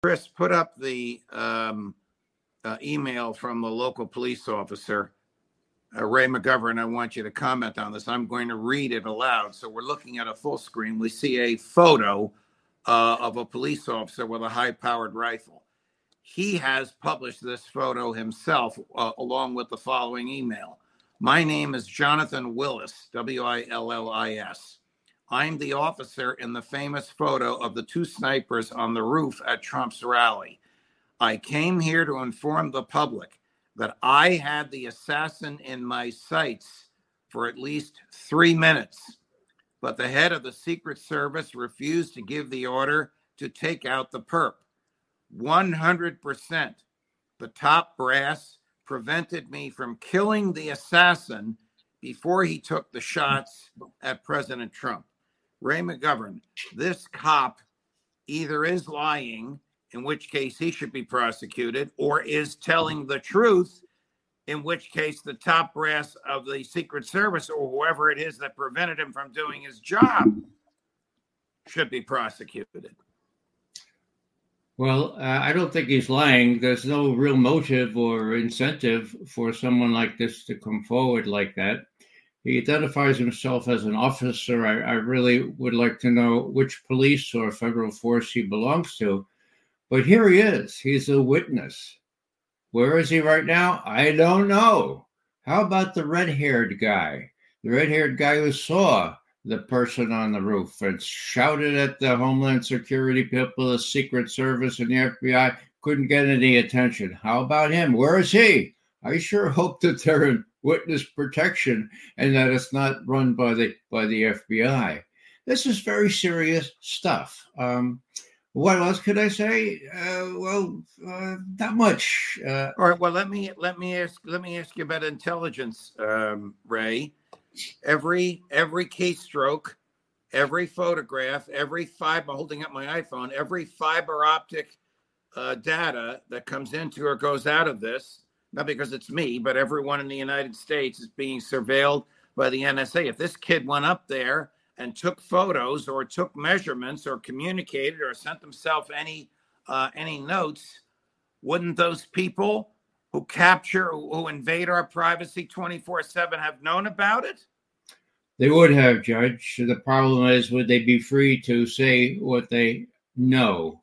Chris, put up the email from the local police officer, Ray McGovern. I want you to comment on this. I'm going to read it aloud. So we're looking at a full screen. We see a photo of a police officer with a high-powered rifle. He has published this photo himself along with the following email. My name is Jonathan Willis, Willis. I'm the officer in the famous photo of the two snipers on the roof at Trump's rally. I came here to inform the public that I had the assassin in my sights for at least 3 minutes, but the head of the Secret Service refused to give the order to take out the perp. 100%. The top brass prevented me from killing the assassin before he took the shots at President Trump. Ray McGovern, this cop either is lying, in which case he should be prosecuted, or is telling the truth, in which case the top brass of the Secret Service or whoever it is that prevented him from doing his job should be prosecuted. Well, I don't think he's lying. There's no real motive or incentive for someone like this to come forward like that. He identifies himself as an officer. I really would like to know which police or federal force he belongs to. But here he is. He's a witness. Where is he right now? I don't know. How about the red-haired guy? The red-haired guy who saw the person on the roof and shouted at the Homeland Security people, the Secret Service, and the FBI, couldn't get any attention. How about him? Where is he? I sure hope that they're in witness protection and that it's not run by the FBI. This is very serious stuff. What else could I say? Not much. All right. Well, let me ask you about intelligence, Ray. Every keystroke, every photograph, every fiber, holding up my iPhone, every fiber optic data that comes into or goes out of this, not because it's me, but everyone in the United States is being surveilled by the NSA. If this kid went up there and took photos or took measurements or communicated or sent himself any notes, wouldn't those people who invade our privacy 24/7 have known about it? They would have, Judge. The problem is, would they be free to say what they know?